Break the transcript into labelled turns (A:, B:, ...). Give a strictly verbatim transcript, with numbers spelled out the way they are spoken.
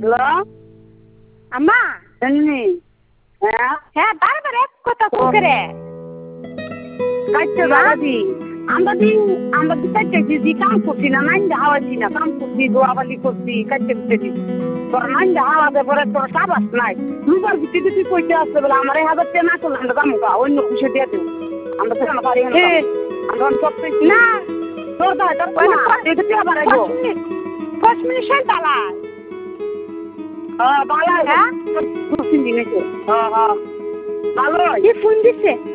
A: hello
B: আম্মা
A: এমনি হ্যাঁ
B: হ্যাঁ বারবার এক কথা কুকরে
A: কাটছে দাদি আমরা দিন আমরা তো কাটছে দিদি কাম করছি না নাইন হাওয়াছি না কাম করছি দোয়াবালি করছি কাটছে দিদি তোর নাইন হাওয়াতে পরে তোর সাবাস নাই দুবার ভিত্তি তুই কইতে আসতে বলে আমার এই হাজার টাকা না করলে আমরা কাম কা অন্য খুশি দিয়ে দেবো আমরা তো আমার পারি না আমরা সব
B: না
A: তোর ভাই তোর দেখতে আবার আইবো
B: পাঁচ মিনিট সেই তালা
A: হ্যাঁ ভালো
B: হ্যাঁ
A: খুশি দিনেছে হ্যাঁ হ্যাঁ ভালো
B: কি ফোন দিছে